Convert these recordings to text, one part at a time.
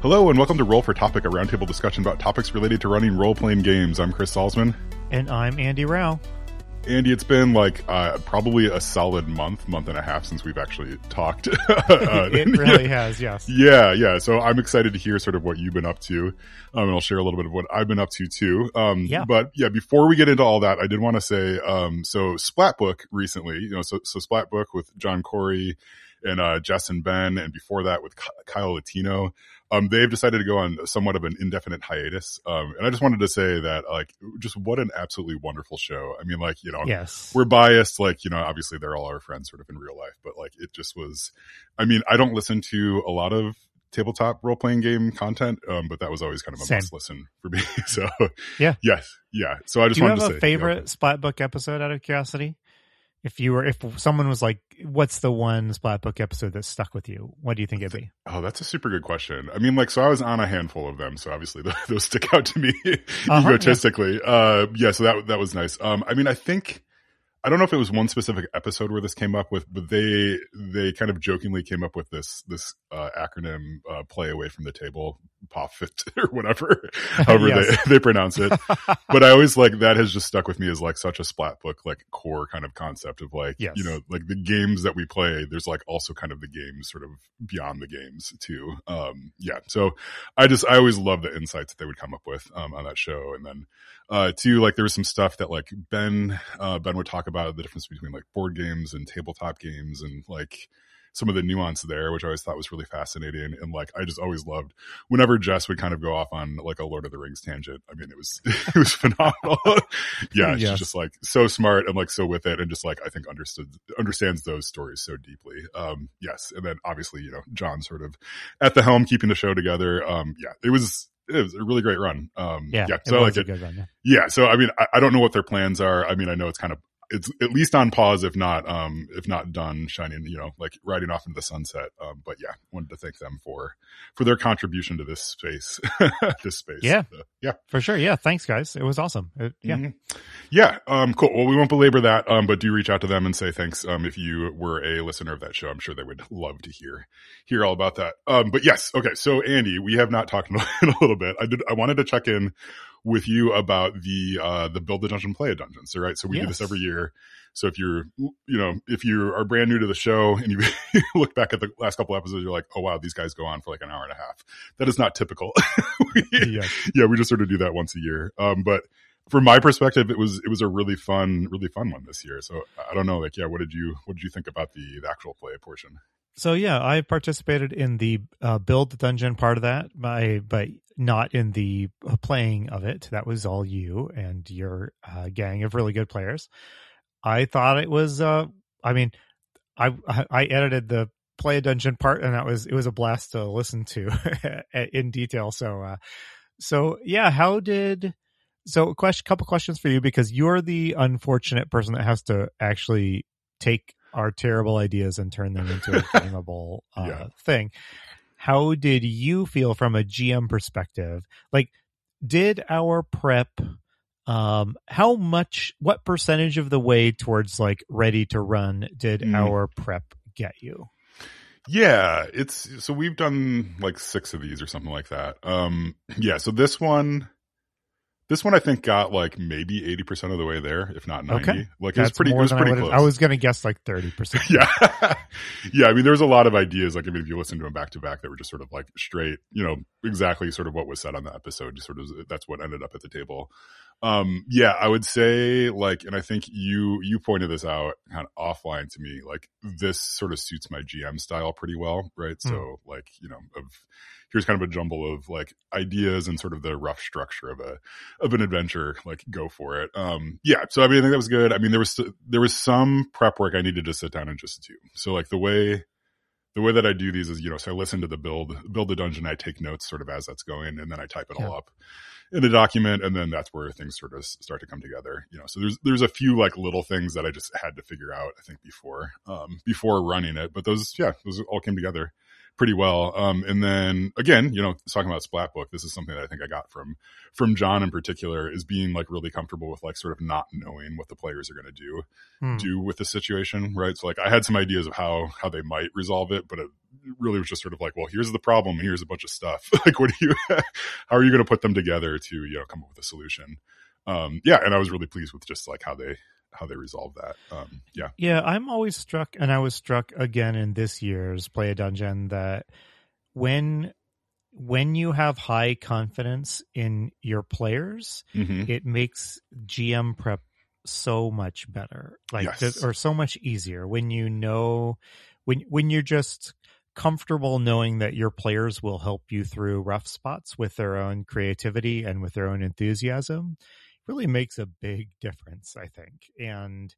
Hello and welcome to Roll for Topic, a roundtable discussion about topics related to running role-playing games. I'm Chris Salzman. And I'm Andy Rao. Andy, it's been like probably a solid month and a half since we've actually talked. It really has, yes. Yeah. So I'm excited to hear sort of what you've been up to. And I'll share a little bit of what I've been up to too. But yeah, before we get into all that, I did want to say, so Splatbook recently, so Splatbook with John Corey and Jess and Ben, and before that with Kyle Latino. They've decided to go on somewhat of an indefinite hiatus. And I just wanted to say that, like, just what an absolutely wonderful show. I mean, like, yes, we're biased, like, obviously they're all our friends sort of in real life, but like, it just was, I mean, I don't listen to a lot of tabletop role-playing game content, but that was always kind of a must listen for me. So yeah. So I just wanted to say. Do you have a favorite Splatbook episode out of curiosity? If someone was like, what's the one Splatbook episode that stuck with you? What do you think it'd be? Oh, that's a super good question. I mean, like, so I was on a handful of them, so obviously those stick out to me egotistically. Yeah. So that was nice. I mean, I don't know if it was one specific episode where this came up with, but they kind of jokingly came up with this acronym, play away from the table, POFIT or whatever, however they pronounce it. But I always like, that has just stuck with me as like such a Splatbook, like core kind of concept of like, like the games that we play, there's like also kind of the games sort of beyond the games too. So I always love the insights that they would come up with, on that show. And then, too, like there was some stuff that like Ben would talk about the difference between like board games and tabletop games and like some of the nuance there, which I always thought was really fascinating. And like, I just always loved whenever Jess would kind of go off on like a Lord of the Rings tangent. I mean, it was phenomenal. She's just like so smart and like so with it and just like, I think understands those stories so deeply. Yes. And then obviously, John sort of at the helm, keeping the show together. It was a really great run. So I like it. Good run, yeah. So, I mean, I don't know what their plans are. I mean, I know it's at least on pause, if not done shining, like riding off into the sunset. But yeah, wanted to thank them for their contribution to this space, Yeah. For sure. Yeah. Thanks guys. It was awesome. Cool. Well, we won't belabor that. But do reach out to them and say thanks. If you were a listener of that show, I'm sure they would love to hear all about that. But yes. Okay. So Andy, we have not talked in a little bit. I wanted to check in with you about the Build a Dungeon, Play a Dungeon. So, right. So we do this every year. So if if you are brand new to the show and you look back at the last couple episodes, you're like, oh wow, these guys go on for like an hour and a half. That is not typical. We just sort of do that once a year. But from my perspective, it was a really fun one this year. So I don't know, like, what did you think about the actual play portion? So I participated in the Build the Dungeon part of that, but not in the playing of it. That was all you and your gang of really good players. I thought it was. I edited the Play a Dungeon part, and it was a blast to listen to in detail. So couple questions for you, because you're the unfortunate person that has to actually take our terrible ideas and turn them into a gameable thing. How did you feel from a GM perspective? Like, did our prep, what percentage of the way towards like ready to run did our prep get you? Yeah, so we've done like 6 of these or something like that. So this one I think got like maybe 80% of the way there, if not 90. Okay. Like it was pretty close. I was going to guess like 30%. Yeah. I mean, there was a lot of ideas. Like, I mean, if you listen to them back to back, they were just sort of like straight, exactly sort of what was said on the episode. Just sort of, that's what ended up at the table. I would say like, and I think you pointed this out kind of offline to me, like this sort of suits my GM style pretty well. Right. So like, here's kind of a jumble of like ideas and sort of the rough structure of an adventure, like go for it. So I mean, I think that was good. I mean, there was some prep work I needed to sit down and just do. So like the way that I do these is, so I listen to the build the dungeon. I take notes sort of as that's going, and then I type it all up in a document, and then that's where things sort of start to come together. So there's a few like little things that I just had to figure out, I think, before running it, but those all came together pretty well. And then again, talking about Splatbook, this is something that I think I got from John in particular, is being like really comfortable with like sort of not knowing what the players are going to do with the situation. Right. So like I had some ideas of how they might resolve it, but really was just sort of like, well, here's the problem and here's a bunch of stuff. Like, how are you going to put them together to, come up with a solution? And I was really pleased with just like how they resolved that. Yeah, I'm always struck, and I was struck again in this year's Play a Dungeon, that when you have high confidence in your players, it makes GM prep so much better, or so much easier when when you're just comfortable knowing that your players will help you through rough spots with their own creativity and with their own enthusiasm. Really makes a big difference, I think. And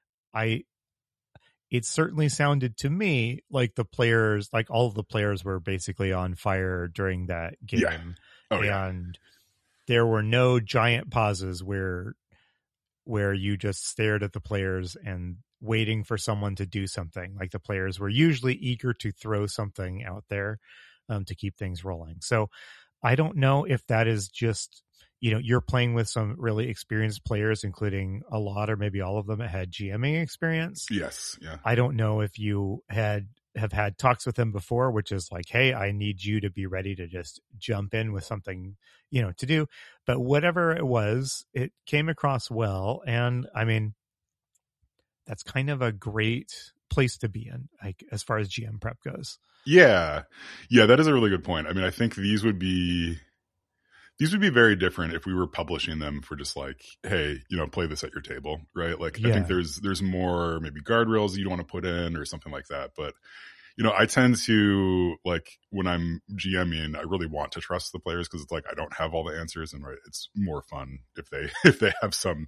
it certainly sounded to me like all of the players were basically on fire during that game. Yeah. And there were no giant pauses where you just stared at the players and waiting for someone to do something. Like, the players were usually eager to throw something out there to keep things rolling. So I don't know if that is just, you're playing with some really experienced players, including a lot or maybe all of them that had GMing experience. Yes. Yeah. I don't know if you have had talks with them before, which is like, hey, I need you to be ready to just jump in with something, to do. But whatever it was, it came across well. And I mean, that's kind of a great place to be in, like, as far as GM prep goes. Yeah. Yeah. That is a really good point. I mean, I think these would be very different if we were publishing them for just like, hey, play this at your table, right? Like, I think there's more maybe guardrails you don't want to put in or something like that. But, I tend to, like, when I'm GMing, I really want to trust the players, because it's like, I don't have all the answers, and it's more fun if they have some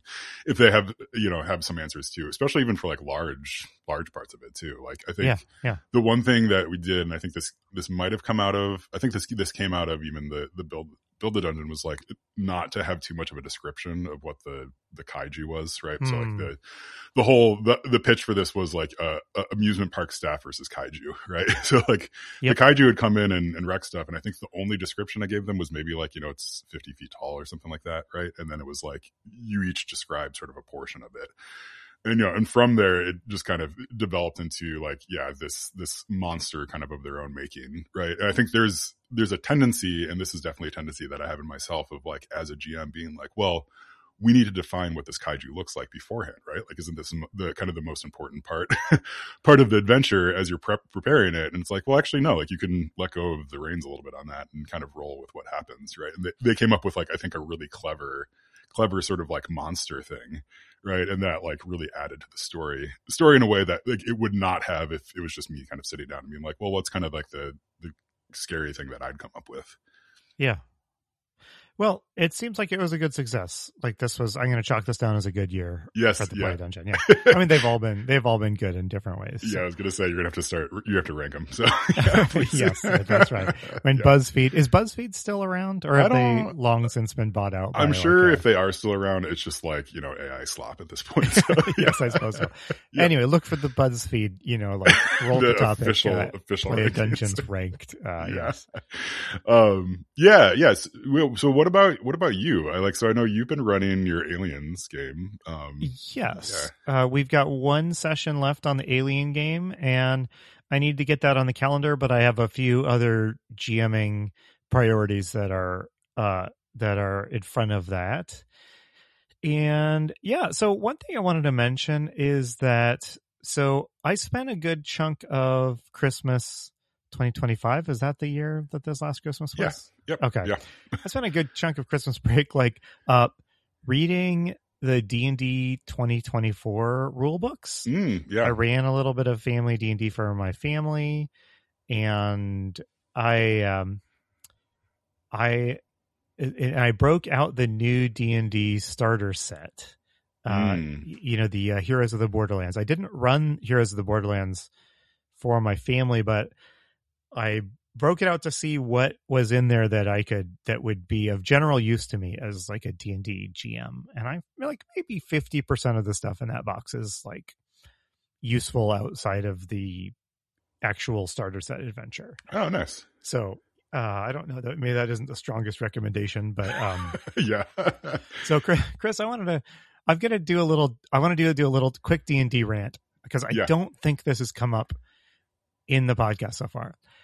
answers too, especially even for like large parts of it too. Like, I think the one thing that we did, and I think this might have come out of, I think this came out of even the build the dungeon, was like not to have too much of a description of what the kaiju was, right? So like the pitch for this was like amusement park staff versus kaiju, right? So like the kaiju would come in and wreck stuff, and I think the only description I gave them was maybe like, it's 50 feet tall or something like that, right? And then it was like, you each describe sort of a portion of it. And, and from there, it just kind of developed into like, this monster kind of their own making, right? And I think there's a tendency, and this is definitely a tendency that I have in myself, of like, as a GM being like, well, we need to define what this kaiju looks like beforehand, right? Like, isn't this the kind of the most important part of the adventure as you're preparing it? And it's like, well, actually, no, like, you can let go of the reins a little bit on that and kind of roll with what happens, right? And they came up with like, I think, a really clever sort of like monster thing, right? And that like really added to the story in a way that like it would not have if it was just me kind of sitting down and being like, well, what's kind of like the scary thing that I'd come up with? Yeah. Well, it seems like it was a good success. Like, I'm going to chalk this down as a good year. Yes, for the Play Dungeon. Yeah, I mean, they've all been good in different ways. Yeah, I was going to say you have to rank them. So yes, that's right. I mean, BuzzFeed, is BuzzFeed still around, or have they long since been bought out? I'm sure if they are still around, it's just like AI slop at this point. So, yes, I suppose so. Yeah. Anyway, look for the BuzzFeed, like roll the topic, official Play Dungeons ranked. Yes. Yes. So what about you? So I know you've been running your Aliens game. Yes. We've got one session left on the Alien game, and I need to get that on the calendar, but I have a few other GMing priorities that are in front of that. And so one thing I wanted to mention is that, so I spent a good chunk of Christmas 2025. Is that the year that this last Christmas was? Yep. Okay. Yeah. I spent a good chunk of Christmas break reading the D&D 2024 rule books. I ran a little bit of family D&D for my family, and I broke out the new D&D starter set. The Heroes of the Borderlands. I didn't run Heroes of the Borderlands for my family, but I broke it out to see what was in there that would be of general use to me as like a D&D GM. And I feel like maybe 50% of the stuff in that box is like useful outside of the actual starter set adventure. Oh, nice. So I don't know that maybe that isn't the strongest recommendation, but yeah. So Chris, I want to do a little quick D&D rant, because I don't think this has come up in the podcast so far.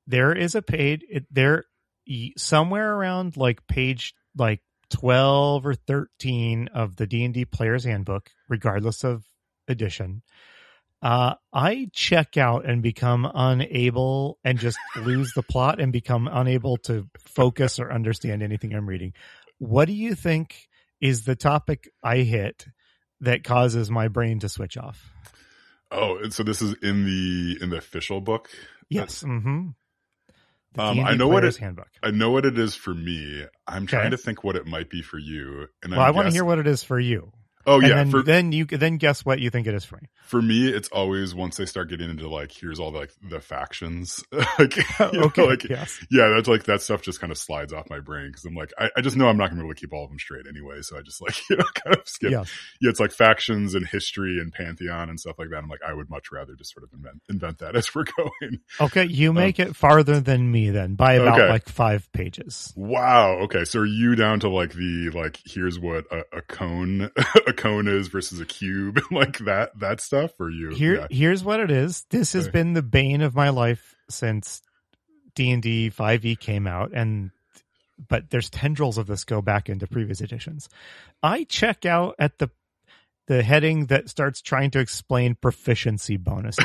there is a page there somewhere around like page like 12 or 13 of the D&D Player's Handbook, regardless of edition. I check out and become unable and just lose the plot and become unable to focus or understand anything I'm reading. What do you think is the topic I hit that causes my brain to switch off? Oh, and so this is in the official book? Yes. Mm-hmm. I know what it is for me. I'm trying to think what it might be for you. And I want to hear what it is for you. Oh, yeah. Then guess what you think it is for me. For me, it's always once they start getting into like, here's all the factions. Like, yes. Yeah, that's like, that stuff just kind of slides off my brain because I'm like, I just know I'm not going to be able to keep all of them straight anyway. So I just like, kind of skip. Yes. Yeah, it's like factions and history and pantheon and stuff like that. I'm like, I would much rather just sort of invent that as we're going. Okay, you make it farther than me then by about like 5 pages. Wow. Okay, so are you down to like here's what a cone is versus a cube, like that stuff? Or you? Here's what it is. This has been the bane of my life since D&D 5e came out, but there's tendrils of this go back into previous editions. I check out at the heading that starts trying to explain proficiency bonuses.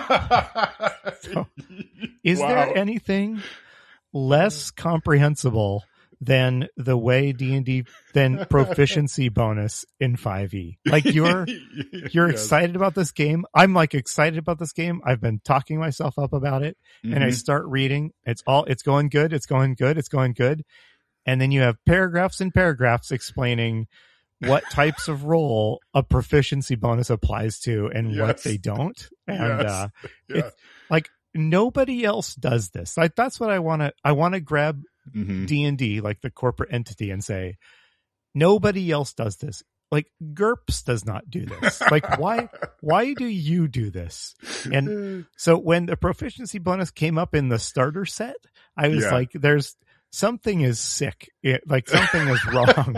Is there anything less comprehensible than the way D&D than proficiency bonus in 5e? Like you're yes. excited about this game. I'm like excited about this game. I've been talking myself up about it, and I start reading. It's going good. It's going good. It's going good. And then you have paragraphs and paragraphs explaining what types of role a proficiency bonus applies to and what they don't. And it's like nobody else does this. Like that's what I want to grab D&D, like the corporate entity, and say, nobody else does this. Like GURPS does not do this. Like why do you do this? And so when the proficiency bonus came up in the starter set, I was like, there's something is sick. Like something is wrong.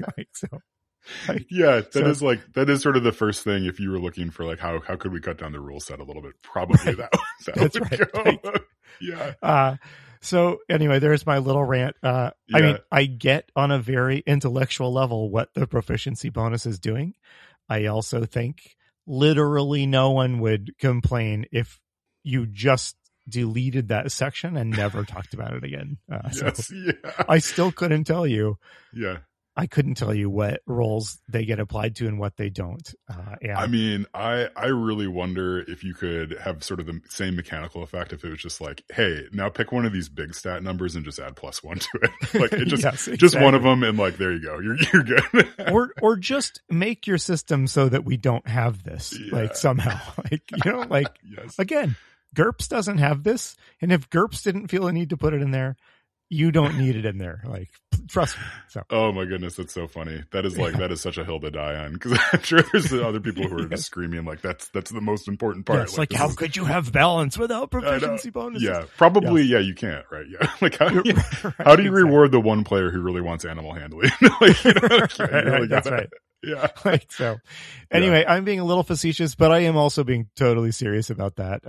That is sort of the first thing if you were looking for like how could we cut down the rule set a little bit? Probably that would go. Right. Yeah. So anyway, there's my little rant. I mean, I get on a very intellectual level what the proficiency bonus is doing. I also think literally no one would complain if you just deleted that section and never talked about it again. I still couldn't tell you. Yeah. I couldn't tell you what roles they get applied to and what they don't. I mean, I really wonder if you could have sort of the same mechanical effect if it was just like, hey, now pick one of these big stat numbers and just add +1 to it. Like it just just one of them, and like there you go, you're good. or just make your system so that we don't have this, like somehow, like again, GURPS doesn't have this, and if GURPS didn't feel a need to put it in there, you don't need it in there. Like, trust me. So. Oh my goodness, that's so funny. That is that is such a hill to die on, because I'm sure there's other people who are just screaming like that's the most important part. Yes, like how could you have balance without proficiency bonuses? Yeah, probably. Yeah, you can't. Right? Yeah, like how do you reward the one player who really wants animal handling? That's right. Yeah. Like so. Anyway, I'm being a little facetious, but I am also being totally serious about that.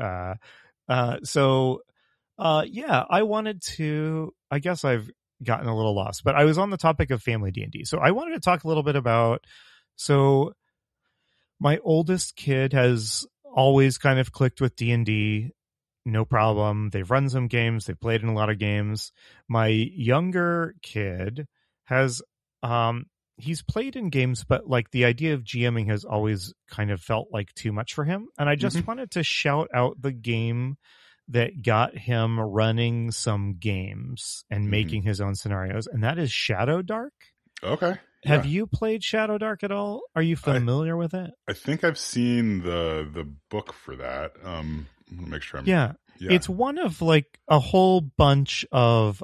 I wanted to. I guess I've gotten a little lost, but I was on the topic of family D&D. So I wanted to talk a little bit about. So my oldest kid has always kind of clicked with D&D. No problem. They've run some games. They've played in a lot of games. My younger kid has. He's played in games, but like the idea of GMing has always kind of felt like too much for him. And I just wanted to shout out the game that got him running some games and making his own scenarios. And that is Shadowdark. Okay. Have you played Shadowdark at all? Are you familiar with it? I think I've seen the book for that. Make sure I'm. Yeah. It's one of like a whole bunch of,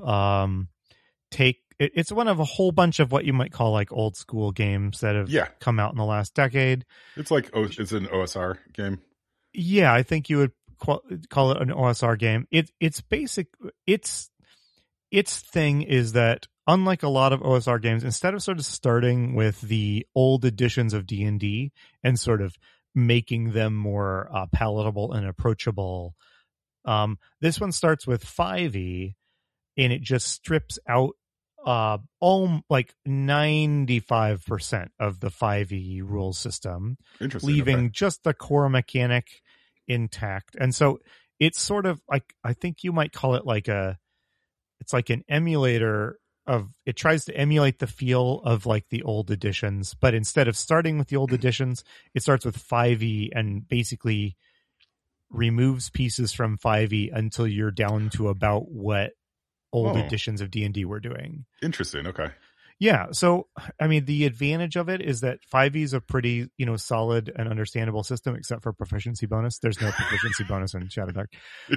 it's one of a whole bunch of what you might call like old school games that have come out in the last decade. It's like it's an OSR game. Yeah, I think you would call it an OSR game. It's basic. Its thing is that unlike a lot of OSR games, instead of sort of starting with the old editions of D&D and sort of making them more palatable and approachable This one starts with 5e, and it just strips out like 95% of the 5e rule system, leaving just the core mechanic intact. And so it's sort of like, I think you might call it like it's like an emulator of, it tries to emulate the feel of like the old editions, but instead of starting with the old editions, it starts with 5e and basically removes pieces from 5e until you're down to about what old editions of D&D were doing. Interesting. Okay. Yeah. So, I mean, the advantage of it is that 5e is a pretty, solid and understandable system, except for proficiency bonus. There's no proficiency bonus in Shadowdark.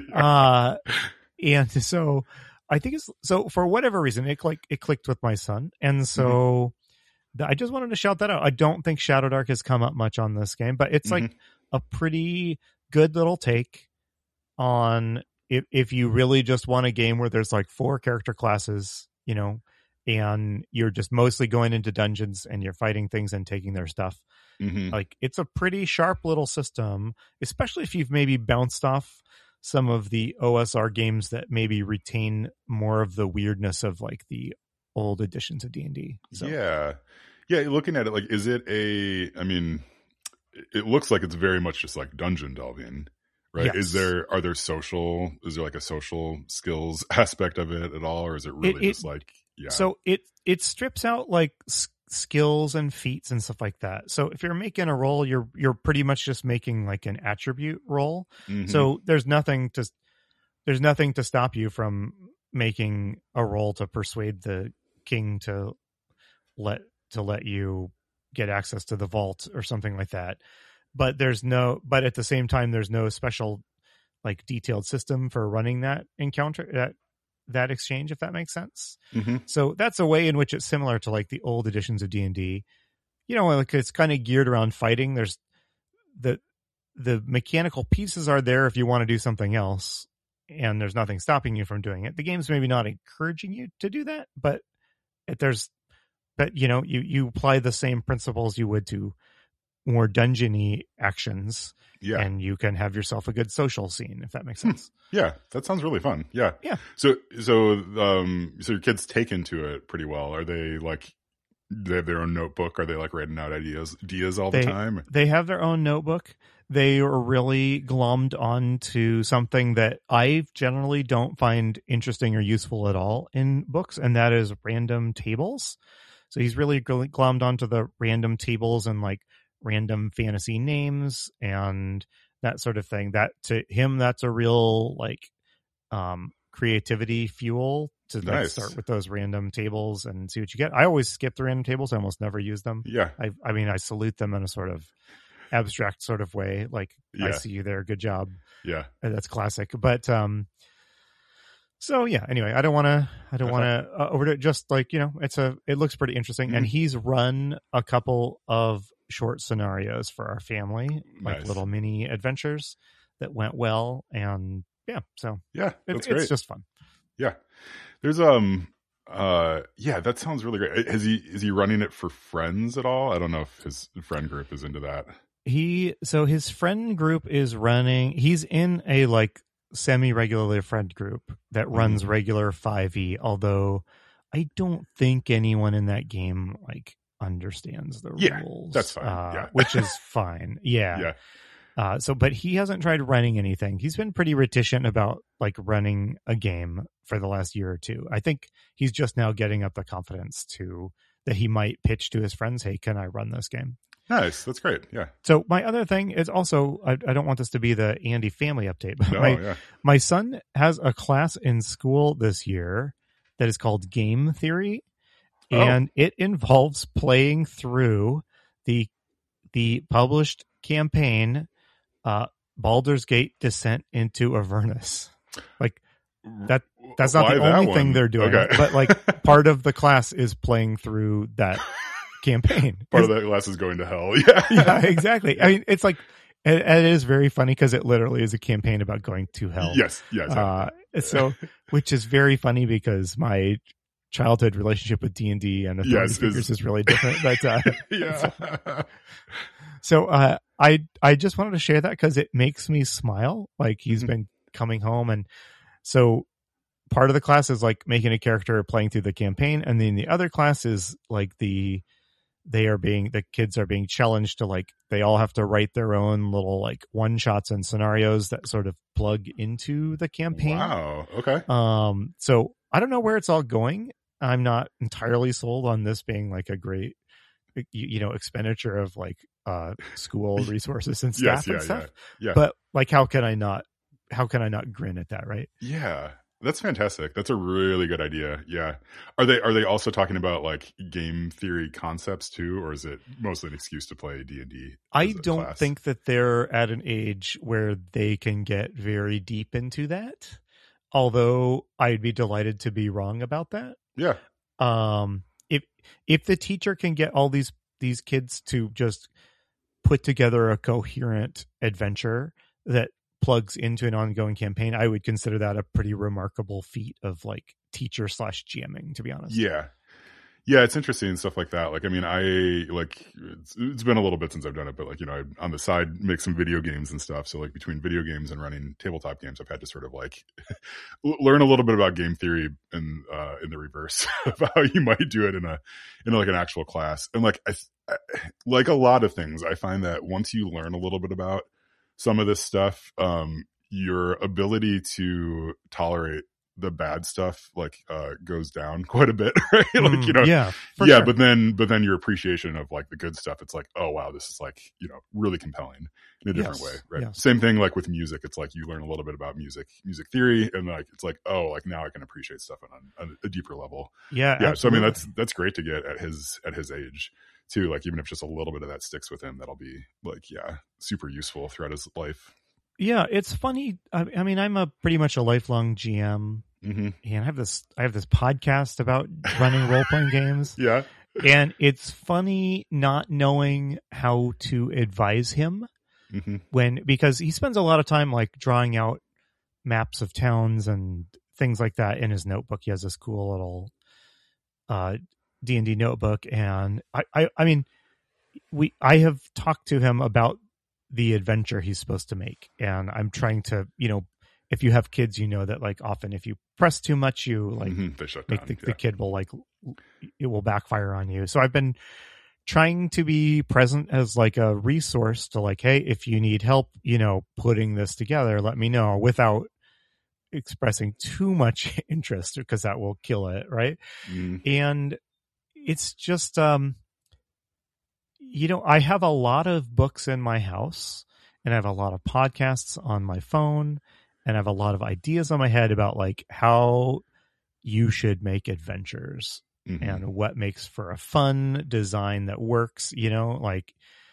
And so I think so for whatever reason, it clicked with my son. And so I just wanted to shout that out. I don't think Shadowdark has come up much on this game, but it's like a pretty good little take on if you really just want a game where there's like 4 character classes, and you're just mostly going into dungeons and you're fighting things and taking their stuff. Like, it's a pretty sharp little system, especially if you've maybe bounced off some of the OSR games that maybe retain more of the weirdness of like the old editions of D&D. So. Yeah. Looking at it, like, it looks like it's very much just like dungeon delving. Right. Yes. Is there like a social skills aspect of it at all? Or is it really just like, So it strips out like skills and feats and stuff like that. So if you're making a roll, you're pretty much just making like an attribute roll. So there's nothing to stop you from making a roll to persuade the king to let you get access to the vault or something like that. But at the same time, there's no special like detailed system for running that encounter, that exchange, if that makes sense. So that's a way in which it's similar to like the old editions of D&D. Like it's kind of geared around fighting. There's the mechanical pieces are there if you want to do something else, and there's nothing stopping you from doing it. The game's maybe not encouraging you to do that, but you apply the same principles you would to more dungeony actions, and you can have yourself a good social scene, if that makes sense. Yeah, that sounds really fun. Yeah. So your kids take into it pretty well. Are they like, they have their own notebook? Are they like writing out ideas all the time? They have their own notebook. They are really glommed onto something that I generally don't find interesting or useful at all in books, and that is random tables. So he's really glommed onto the random tables and like random fantasy names and that sort of thing. That to him, that's a real like creativity fuel to like start with those random tables and see what you get. I always skip the random tables. I almost never use them. I salute them in a sort of abstract sort of way, like I see you there, good job. That's classic. But so yeah, anyway, I don't want to overdo it. Just like, it looks pretty interesting. And he's run a couple of short scenarios for our family, like little mini adventures that went well. And that's great. It's just fun. There's that sounds really great. Is he running it for friends at all? I don't know if his friend group is into that. His friend group is running, he's in a like semi-regular friend group that runs regular 5e, although I don't think anyone in that game like understands the rules. That's fine. Which is fine. But he hasn't tried running anything. He's been pretty reticent about like running a game for the last year or two. I think he's just now getting up the confidence that he might pitch to his friends, hey, can I run this game? Nice. That's great. Yeah. So my other thing is also, I don't want this to be the Andy family update, but my son has a class in school this year that is called Game Theory. And it involves playing through the published campaign, Baldur's Gate Descent into Avernus. Like that's not the only thing they're doing, but like part of the class is playing through that campaign. Part of that class is going to hell. Yeah, exactly. I mean, it's like, it is very funny because it literally is a campaign about going to hell. Yes. So, which is very funny because my childhood relationship with D&D and Authority Speakers is really different. But So I just wanted to share that because it makes me smile. Like he's been coming home. And so part of the class is like making a character playing through the campaign. And then the other class is like the kids are being challenged to like, they all have to write their own little like one shots and scenarios that sort of plug into the campaign. Wow. Okay. So I don't know where it's all going. I'm not entirely sold on this being like a great, expenditure of like school resources and staff and stuff. Yeah. But like, how can I not grin at that? Right. Yeah. That's fantastic. That's a really good idea. Yeah. Are they also talking about like game theory concepts too, or is it mostly an excuse to play D&D? I don't think that they're at an age where they can get very deep into that. Although I'd be delighted to be wrong about that. Yeah. If the teacher can get all these kids to just put together a coherent adventure that plugs into an ongoing campaign, I would consider that a pretty remarkable feat of like teacher / GMing, to be honest. Yeah. Yeah, it's interesting and stuff like that. Like, I mean, it's been a little bit since I've done it, but like, I on the side make some video games and stuff. So like between video games and running tabletop games, I've had to sort of like learn a little bit about game theory in the reverse of how you might do it in like an actual class. And like, I like a lot of things, I find that once you learn a little bit about some of this stuff, your ability to tolerate the bad stuff like goes down quite a bit, right? Like, sure. but then your appreciation of like the good stuff, it's like, oh wow, this is like, really compelling in a different way, right? Yes. Same thing like with music. It's like you learn a little bit about music theory, and like it's like, oh, like now I can appreciate stuff on a deeper level. Yeah. Absolutely. So I mean, that's great to get at his age too. Like even if just a little bit of that sticks with him, that'll be like, super useful throughout his life. Yeah, it's funny. I mean, I'm pretty much a lifelong GM, and I have this podcast about running role playing games. Yeah, and it's funny not knowing how to advise him because he spends a lot of time like drawing out maps of towns and things like that in his notebook. He has this cool little D&D notebook, and I mean, I have talked to him about the adventure he's supposed to make, and I'm trying to, if you have kids, that like often if you press too much, you like they shut make down. the kid will like, it will backfire on you. So I've been trying to be present as like a resource to like, hey, if you need help, putting this together, let me know, without expressing too much interest, because that will kill it, right? And it's just I have a lot of books in my house, and I have a lot of podcasts on my phone, and I have a lot of ideas on my head about like how you should make adventures and what makes for a fun design that works. I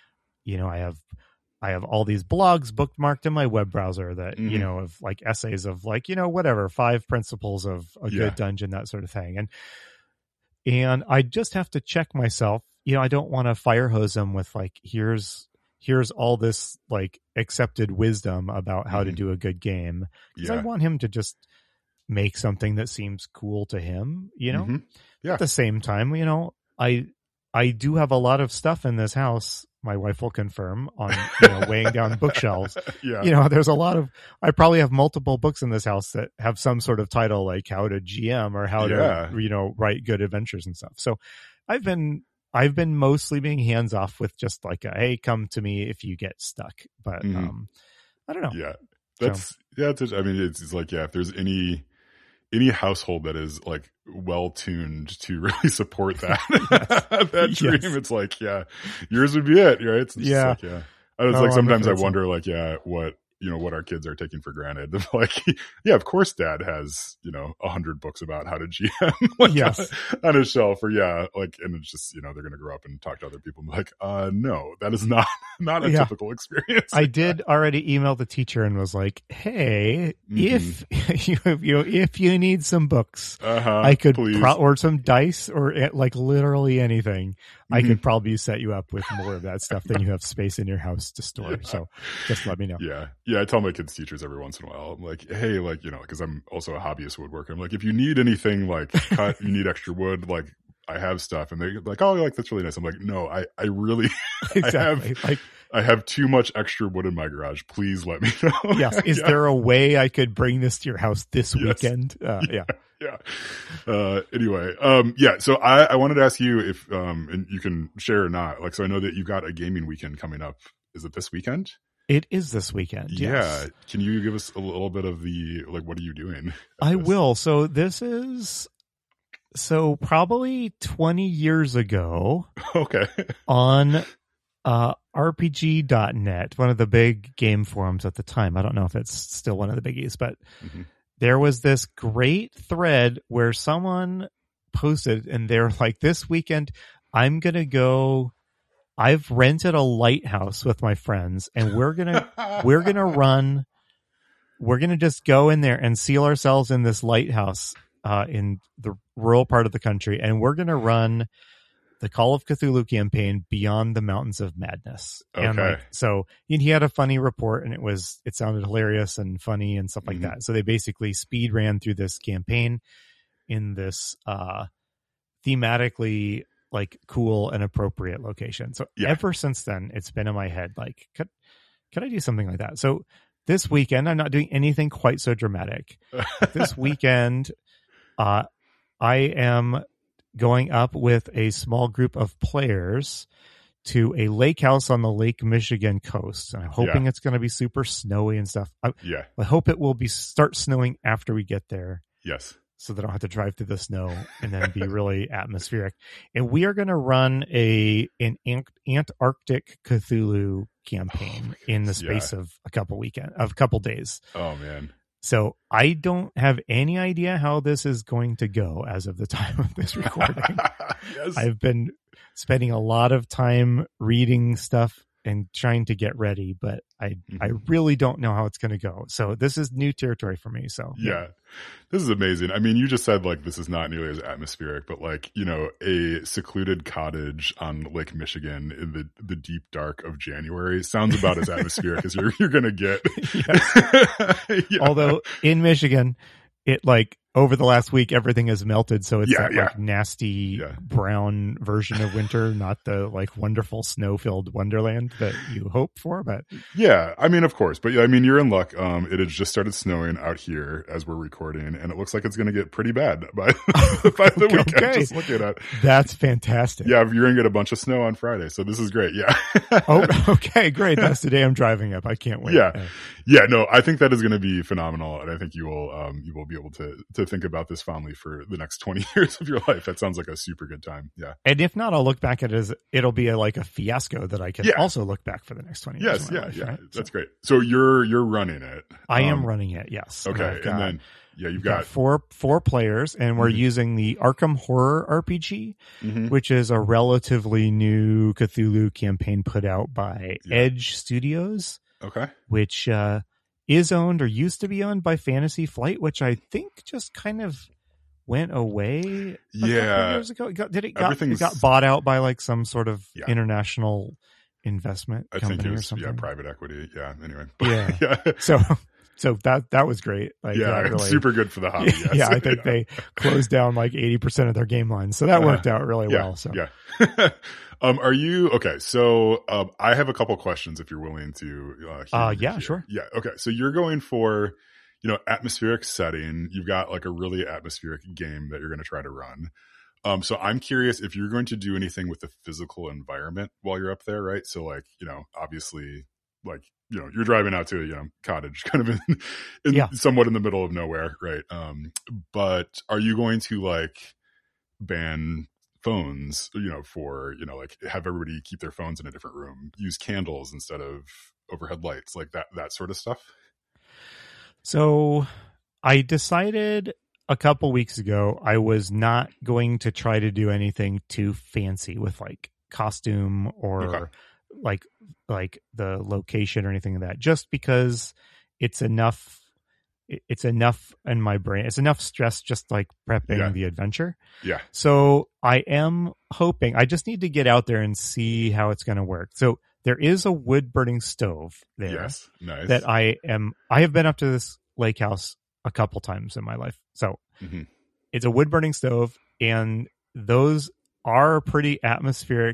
have all these blogs bookmarked in my web browser that, of like essays of like, whatever, 5 principles of a good dungeon, that sort of thing. And I just have to check myself. I don't want to fire hose him with like, here's all this like accepted wisdom about how to do a good game. Because I want him to just make something that seems cool to him, At the same time, I do have a lot of stuff in this house. My wife will confirm on, weighing down bookshelves. There's a lot of, I probably have multiple books in this house that have some sort of title like how to GM or how to, write good adventures and stuff. So I've been mostly being hands off with just like hey, come to me if you get stuck. But I don't know. Yeah, I mean, it's like, if there's any household that is like well tuned to really support that that dream, it's like, yours would be it, right? It's just like, I was like, sometimes I wonder like, what our kids are taking for granted. Like, of course dad has, 100 books about how to GM on his shelf, or and it's just, they're going to grow up and talk to other people and be like, no, that is not a typical experience. I did already email the teacher and was like, hey, if you need some books, I could or some dice or like literally anything, I could probably set you up with more of that stuff than you have space in your house to store. So just let me know. Yeah, I tell my kids' teachers every once in a while, I'm like, hey, like, because I'm also a hobbyist woodworker. I'm like, if you need anything like cut, you need extra wood, like I have stuff. And they're like, oh, like that's really nice. I'm like, no, I really exactly. I have too much extra wood in my garage. Please let me know. Yes. Is there a way I could bring this to your house this weekend? Yeah. Anyway, so I wanted to ask you if, and you can share or not, like, so I know that you got a gaming weekend coming up. Is it this weekend? It is this weekend. Yeah. Yes. Can you give us a little bit of the, like, what are you doing? I will. So this is, probably 20 years ago. Okay. On, RPG.net, one of the big game forums at the time. I don't know if it's still one of the biggies, but there was this great thread where someone posted and they're like, this weekend, I've rented a lighthouse with my friends and we're going to just go in there and seal ourselves in this lighthouse, in the rural part of the country. And we're going to run the Call of Cthulhu campaign Beyond the Mountains of Madness. Okay. And he had a funny report and it sounded hilarious and funny and stuff like that. So they basically speed ran through this campaign in this, thematically like cool and appropriate location. So ever since then, it's been in my head, like, could I do something like that? So this weekend, I'm not doing anything quite so dramatic. This weekend, I am going up with a small group of players to a lake house on the Lake Michigan coast. And I'm hoping it's going to be super snowy and stuff. I hope it will start snowing after we get there. Yes. So that I don't have to drive through the snow and then be really atmospheric. And we are going to run an Antarctic Cthulhu campaign in the space of a couple days. Oh man. So I don't have any idea how this is going to go as of the time of this recording. Yes. I've been spending a lot of time reading stuff and trying to get ready, but I really don't know how it's going to go. So this is new territory for me. So this is amazing. I mean, you just said like, this is not nearly as atmospheric, but like, a secluded cottage on Lake Michigan in the deep dark of January sounds about as atmospheric as you're going to get. Although in Michigan, it like over the last week, everything has melted. So it's like nasty brown version of winter, not the like wonderful snow-filled wonderland that you hope for. But yeah, I mean, of course. But yeah, I mean, you're in luck. It has just started snowing out here as we're recording, and it looks like it's going to get pretty bad by the weekend. Okay. Just looking at it. That's fantastic. Yeah, you're going to get a bunch of snow on Friday. So this is great. Yeah. Oh, okay, great. That's the day I'm driving up. I can't wait. Yeah, no, I think that is going to be phenomenal. And I think you will be able to think about this fondly for the next 20 years of your life. That sounds like a super good time. Yeah. And if not, I'll look back at it as it'll be like a fiasco that I can also look back for the next 20 years. Yes. Life, right? That's great. So you're running it. I am running it. Yes. Okay. And then, you've got four players, and we're using the Arkham Horror RPG, which is a relatively new Cthulhu campaign put out by Edge Studios. Okay. Which, is owned or used to be owned by Fantasy Flight, which I think just kind of went away a couple years ago. It got bought out by like some sort of international investment company or something. Private equity. Yeah. Anyway. So that was great. Like, really, super good for the hobby. Yes. Yeah, I think they closed down like 80% of their game lines, so that worked out really well. So are you okay? So I have a couple questions if you're willing to. Sure. Yeah. Okay. So you're going for atmospheric setting. You've got like a really atmospheric game that you're going to try to run. So I'm curious if you're going to do anything with the physical environment while you're up there, right? So like, obviously like, you're driving out to a cottage kind of in somewhat in the middle of nowhere, right? But are you going to like ban phones, for, like have everybody keep their phones in a different room, use candles instead of overhead lights, like that sort of stuff? So I decided a couple weeks ago I was not going to try to do anything too fancy with like costume or like the location or anything like that, just because it's enough in my brain. It's enough stress just like prepping the adventure. Yeah. So I am hoping, I just need to get out there and see how it's going to work. So there is a wood burning stove there. Yes. Nice. That I have been up to this lake house a couple times in my life. So it's a wood burning stove, and those are pretty atmospheric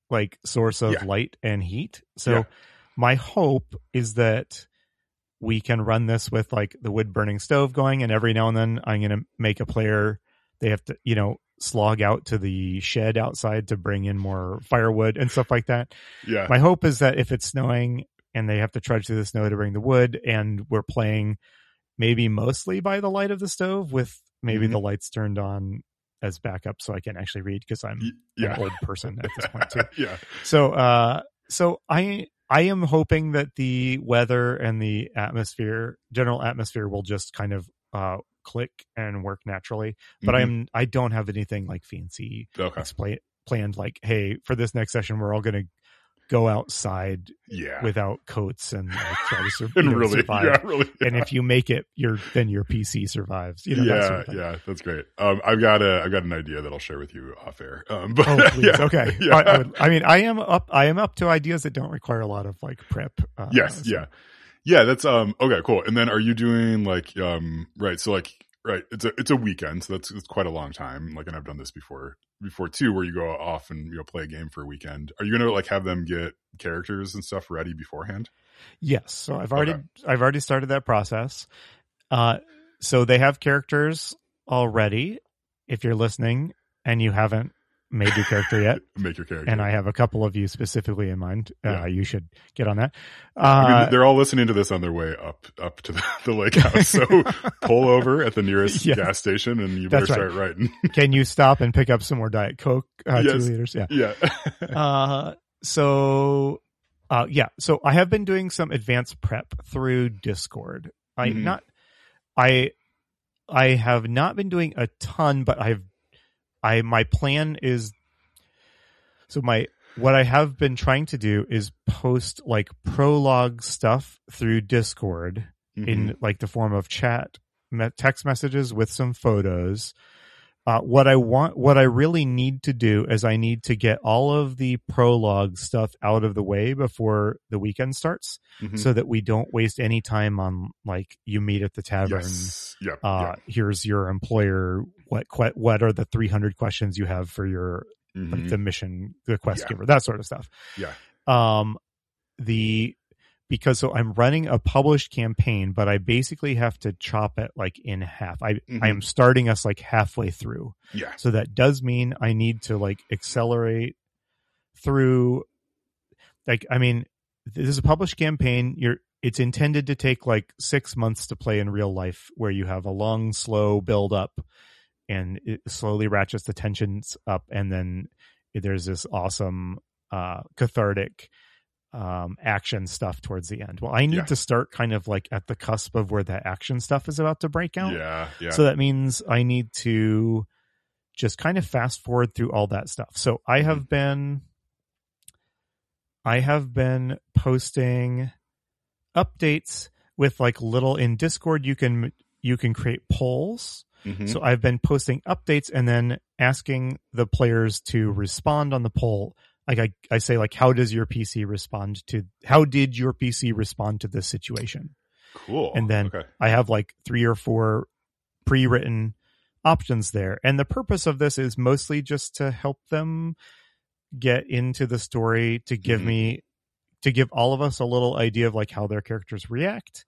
like source of light and heat. So my hope is that we can run this with like the wood burning stove going, and every now and then I'm going to make a player, they have to, you know, slog out to the shed outside to bring in more firewood and stuff like that. Yeah. My hope is that if it's snowing and they have to trudge through the snow to bring the wood, and we're playing maybe mostly by the light of the stove with maybe the lights turned on as backup so I can actually read, because I'm an old person at this point too. So I am hoping that the weather and the general atmosphere will just kind of click and work naturally. But I don't have anything like fancy planned, like, hey, for this next session we're all going to go outside without coats and like try to survive. And if you make it, then your PC survives. You know, that sort of that's great. I've got an idea that I'll share with you off air. But, please, okay. Yeah. I am up to ideas that don't require a lot of like prep. That's okay, cool. And then are you doing like right? So like it's a weekend, so it's quite a long time. Like, and I've done this before too, where you go off and play a game for a weekend. Are you gonna like have them get characters and stuff ready beforehand? Yes. So I've already started that process. So they have characters already. If you're listening and you haven't made your character yet, make your character. And I have a couple of you specifically in mind. You should get on that. I mean, they're all listening to this on their way up to the lake house. So pull over at the nearest gas station and you better start writing. Can you stop and pick up some more Diet Coke? 2 liters. So I have been doing some advanced prep through Discord. I have not been doing a ton, but my plan is, what I have been trying to do is post like prologue stuff through Discord in like the form of text messages with some photos. What I really need to do is I need to get all of the prologue stuff out of the way before the weekend starts, so that we don't waste any time on like, you meet at the tavern. Here's your employer. What are the 300 questions you have for your like the mission, the quest giver, that sort of stuff. Because I'm running a published campaign, but I basically have to chop it like in half. I am starting us like halfway through. So that does mean I need to like accelerate through. Like, I mean, this is a published campaign. It's intended to take like 6 months to play in real life, where you have a long, slow build up, and it slowly ratchets the tensions up, and then there's this awesome cathartic action stuff towards the end. Well, I need to start kind of like at the cusp of where that action stuff is about to break out. So that means I need to just kind of fast forward through all that stuff. So I have been posting updates with like little, in Discord you can create polls. So I've been posting updates and then asking the players to respond on the poll. Like I say, like, how did your PC respond to this situation? Cool. And then I have like 3 or 4 pre-written options there. And the purpose of this is mostly just to help them get into the story, to give all of us a little idea of like how their characters react.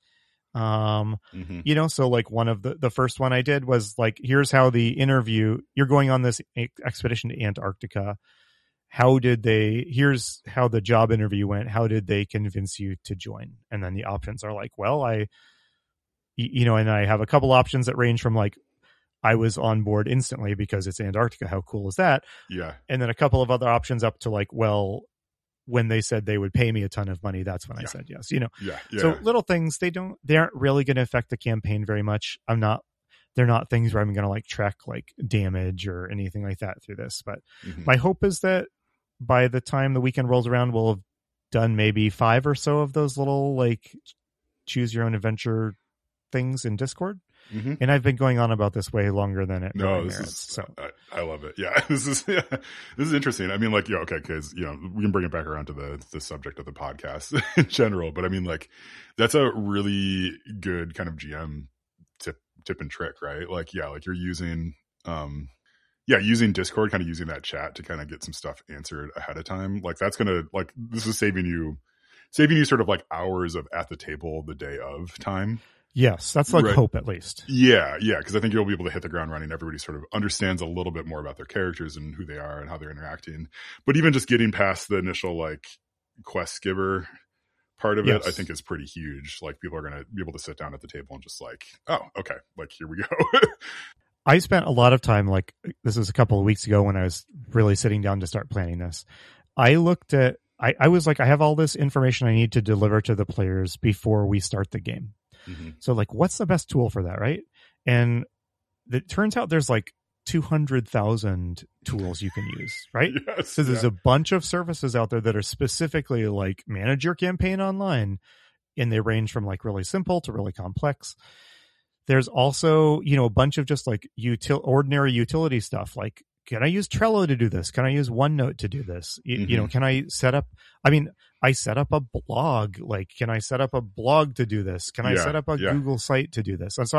So like one of the first one I did was like, here's how the interview, you're going on this expedition to Antarctica. Here's how the job interview went. How did they convince you to join? And then the options are like, well, and I have a couple options that range from like, I was on board instantly because it's Antarctica. How cool is that? Yeah. And then a couple of other options up to like, well, when they said they would pay me a ton of money, that's when I said yes. So little things, they aren't really going to affect the campaign very much. They're not things where I'm going to like track like damage or anything like that through this. But my hope is that by the time the weekend rolls around, we'll have done maybe 5 or so of those little like choose your own adventure things in Discord. And I've been going on about this way longer than it merits. So I love it. Yeah, this is interesting. I mean, like, because we can bring it back around to the subject of the podcast in general. But I mean, like, that's a really good kind of GM tip and trick, right? Like, like you're using yeah, using Discord, kind of using that chat to kind of get some stuff answered ahead of time. Like that's going to, like, this is saving you sort of like hours of at the table the day of time. Yes, that's like hope at least. Yeah, because I think you'll be able to hit the ground running. Everybody sort of understands a little bit more about their characters and who they are and how they're interacting. But even just getting past the initial like quest giver part of it, I think is pretty huge. Like people are going to be able to sit down at the table and just like, oh, okay, like here we go. I spent a lot of time, like this was a couple of weeks ago when I was really sitting down to start planning this. I looked at, I was like, I have all this information I need to deliver to the players before we start the game. Mm-hmm. So like, what's the best tool for that, right? And it turns out there's like 200,000 tools you can use, right? Yes, so there's a bunch of services out there that are specifically like manage your campaign online, and they range from like really simple to really complex. There's also, you know, a bunch of just like ordinary utility stuff. Like, can I use Trello to do this? Can I use OneNote to do this? You know, can I set up, I set up a blog. Like, can I set up a blog to do this? Can I set up a Google site to do this? And so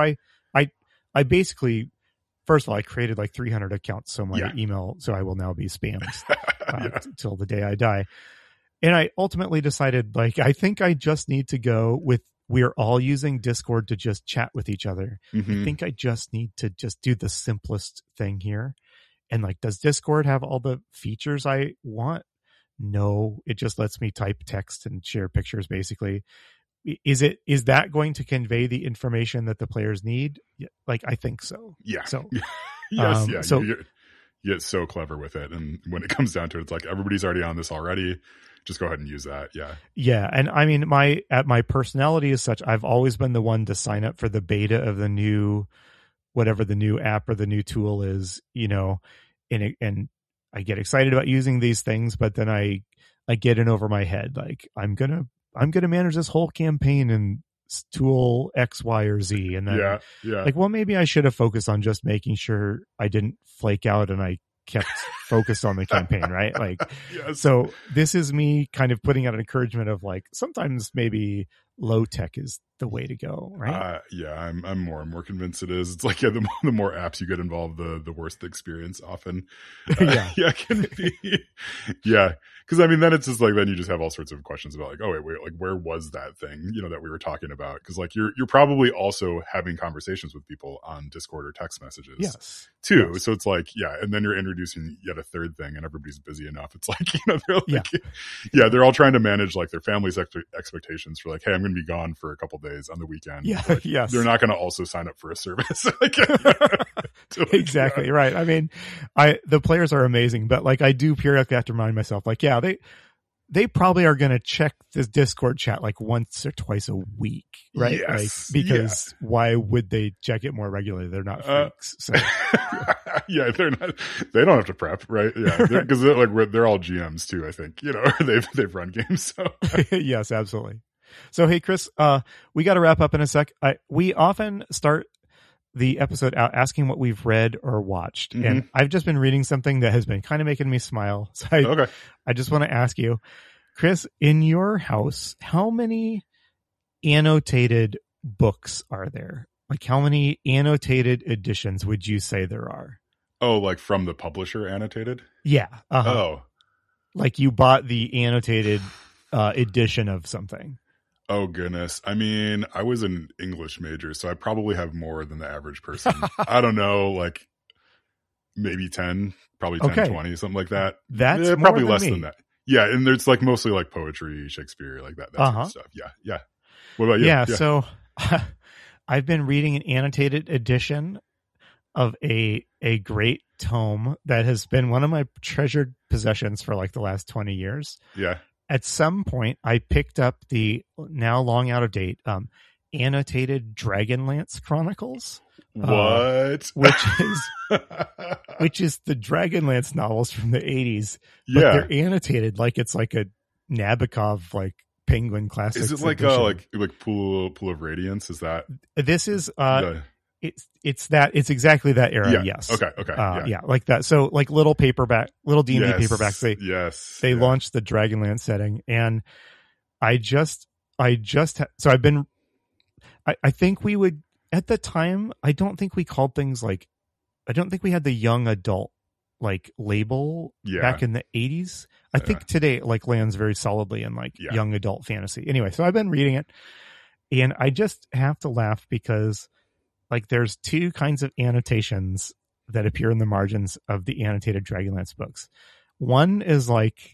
I basically, first of all, I created like 300 accounts. So my email, so I will now be spammed till the day I die. And I ultimately decided, like, I think I just need to go with, we're all using Discord to just chat with each other. I think I just need to just do the simplest thing here. And like, does Discord have all the features I want? No, it just lets me type text and share pictures basically. Is that going to convey the information that the players need? Like, I think so. Yeah. So, yes. So you get so clever with it. And when it comes down to it, it's like, everybody's already on this already. Just go ahead and use that. Yeah. Yeah. And I mean, my personality is such, I've always been the one to sign up for the beta of the new, whatever the new app or the new tool is, you know, and I get excited about using these things, but then I get in over my head. Like, I'm going to manage this whole campaign in tool X, Y, or Z. And then like, well, maybe I should have focused on just making sure I didn't flake out and I kept focused on the campaign, right? Like, so this is me kind of putting out an encouragement of like, sometimes maybe low tech is the way to go, right? I'm more and more convinced it is. It's like, the more apps you get involved, the worse the experience often. Can be. Because I mean, then it's just like, then you just have all sorts of questions about like, oh wait, like where was that thing, you know, that we were talking about? Because like you're probably also having conversations with people on Discord or text messages too. So it's like, and then you're introducing yet a third thing, and everybody's busy enough. It's like, you know, they're like, they're all trying to manage like their family's expectations for like, hey, I'm going to be gone for a couple days on the weekend. Like, they're not going to also sign up for a service. Like, exactly right. I mean, the players are amazing, but like I do periodically have to remind myself, like, they probably are going to check this Discord chat like once or twice a week, right? Like, because why would they check it more regularly? They're not freaks. So they're not. They don't have to prep, right? Yeah, because they're all GMs too. I think, you know, they've run games. So yes, absolutely. So hey, Chris, we got to wrap up in a sec. We often start the episode out asking what we've read or watched, and I've just been reading something that has been kind of making me smile. So I just want to ask you, Chris, in your house, how many annotated books are there? Like, how many annotated editions would you say there are? Oh, like from the publisher annotated? Yeah. Oh, like you bought the annotated edition of something. Oh, goodness. I mean, I was an English major, so I probably have more than the average person. I don't know, like maybe 10, probably 10, 20, something like that. That's probably more less than than that. Yeah, and there's like mostly like poetry, Shakespeare, like that sort of stuff. Yeah. What about you? Yeah, so I've been reading an annotated edition of a great tome that has been one of my treasured possessions for like the last 20 years. Yeah. At some point, I picked up the now long out of date annotated Dragonlance Chronicles. What? Which is the Dragonlance novels from the 80s. But they're annotated like it's like a Nabokov like Penguin Classics. Is it like like Pool of Radiance? Is that? This is it's exactly that era. Yes. Okay. Like that. So like little D&D paperbacks. They launched the Dragonlance setting, and I think we would at the time. I don't think we had the young adult like label back in the 80s. I think today it like lands very solidly in like young adult fantasy. Anyway, so I've been reading it, and I just have to laugh because like there's two kinds of annotations that appear in the margins of the annotated Dragonlance books. One is like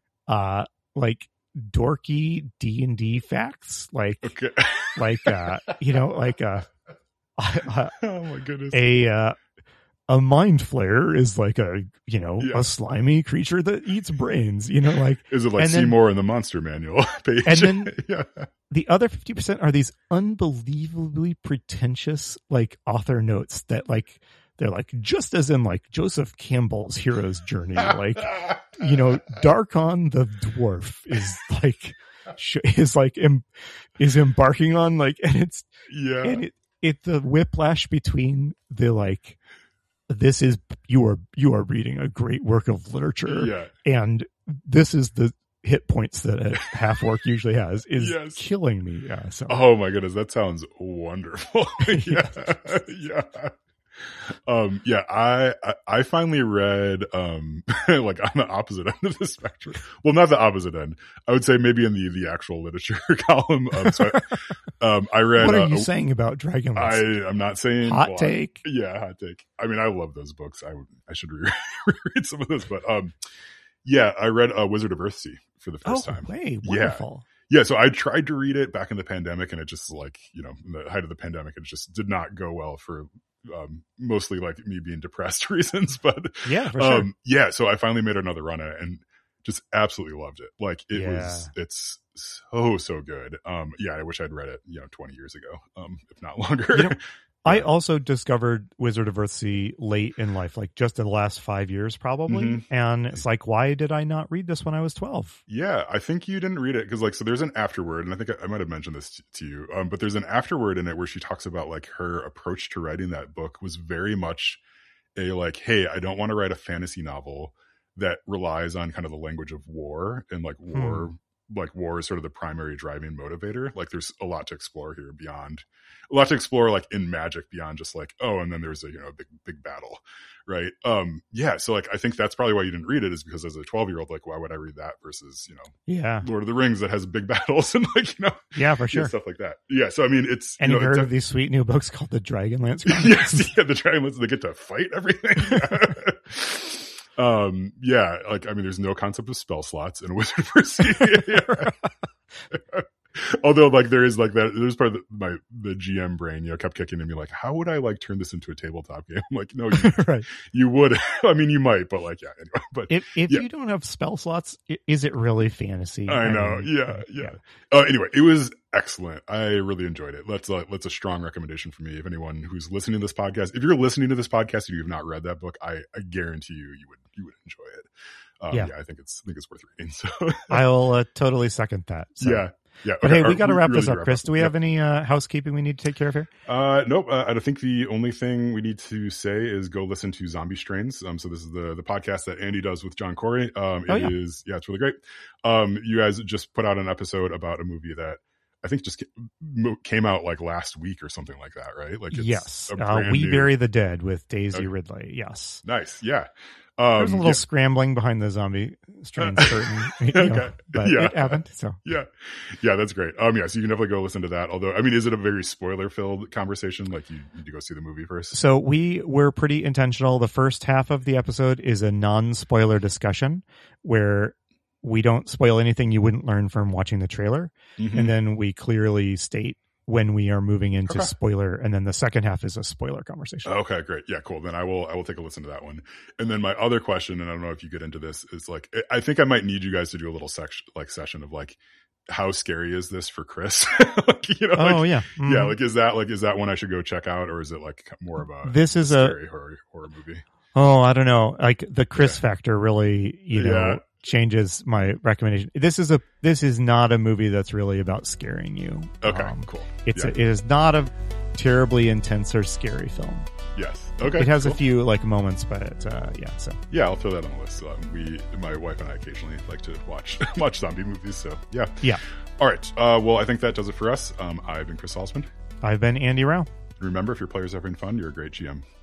dorky D&D facts, like you know, like oh my goodness, a mind flayer is like a slimy creature that eats brains, you know, like, is it like Seymour in the Monster Manual page? And then the other 50% are these unbelievably pretentious like author notes that like they're like, just as in like Joseph Campbell's hero's journey, like, you know, Darkon the dwarf is embarking on like, and it's and it the whiplash between the like, this is you are reading a great work of literature, and this is the hit points that a half orc usually has is killing me. Yeah. So. Oh my goodness, that sounds wonderful. I finally read like on the opposite end of the spectrum. Well, not the opposite end. I would say maybe in the actual literature column. I read. What are you saying about Dragonlance? I'm not saying hot take. Hot take. I mean, I love those books. I should reread some of those, but I read Wizard of Earthsea for the first time. Hey, wonderful. Yeah, so I tried to read it back in the pandemic, and it just like, you know, in the height of the pandemic, it just did not go well for mostly like me being depressed reasons. But for sure. So I finally made another run at it and just absolutely loved it. Like it's so good. I wish I'd read it, 20 years ago, if not longer. You know, I also discovered Wizard of Earthsea late in life, like just in the last 5 years probably. Mm-hmm. And it's like, why did I not read this when I was 12? Yeah, I think you didn't read it because like, so there's an afterword, and I think I might have mentioned this to you, but there's an afterword in it where she talks about like her approach to writing that book was very much a like, hey, I don't want to write a fantasy novel that relies on kind of the language of war and like war. Like war is sort of the primary driving motivator. Like there's a lot to explore here like in magic beyond just like, oh, and then there's a big battle, right? So like I think that's probably why you didn't read it, is because as a 12-year-old, like why would I read that versus Lord of the Rings that has big battles and like for sure stuff like that. So I mean it's and you heard of these sweet new books called the Dragonlance. The Dragonlance, they get to fight everything. Like I mean there's no concept of spell slots in Wizard of Earthsea. Although like there is like that, there's part of the GM brain kept kicking in me like, how would I like turn this into a tabletop game? I'm like, no, you would. I mean you might, but like anyway. But if you don't have spell slots, is it really fantasy? I know. Anyway, it was excellent. I really enjoyed it. That's a strong recommendation for me. If anyone who's listening to this podcast, if you're listening to this podcast and you have not read that book, I guarantee you would enjoy it. I think it's worth reading. So I'll totally second that. So. Yeah. But hey, we got to wrap this up, Chris. Do we have any housekeeping we need to take care of here? Nope. I think the only thing we need to say is go listen to Zombie Strains. So this is the podcast that Andy does with John Corey. It's really great. You guys just put out an episode about a movie that I think just came out like last week or something like that, right? Like yes, We Bury the Dead with Daisy Ridley. Yes, nice. Yeah. There's a little scrambling behind the Zombie Strains curtain, but it happened. So that's great. So you can definitely go listen to that. Although, I mean, is it a very spoiler-filled conversation? Like you need to go see the movie first. So we were pretty intentional. The first half of the episode is a non-spoiler discussion where we don't spoil anything you wouldn't learn from watching the trailer, and then we clearly state when we are moving into spoiler, and then the second half is a spoiler conversation. Okay, great. Yeah, cool. Then I will take a listen to that one. And then my other question, and I don't know if you get into this, is like, I think I might need you guys to do a little session of like, how scary is this for Chris? Like, like is that one I should go check out, or is it like more of a scary horror movie? Oh, I don't know. Like the Chris factor really, changes my recommendation. This is not a movie that's really about scaring you. Okay, cool. It is not a terribly intense or scary film. Yes. Okay. It has a few like moments, but So I'll throw that on the list. My wife and I occasionally like to watch zombie movies. So yeah. All right. Well, I think that does it for us. I've been Chris Salzman. I've been Andy Rao. Remember, if your players are having fun, you're a great GM.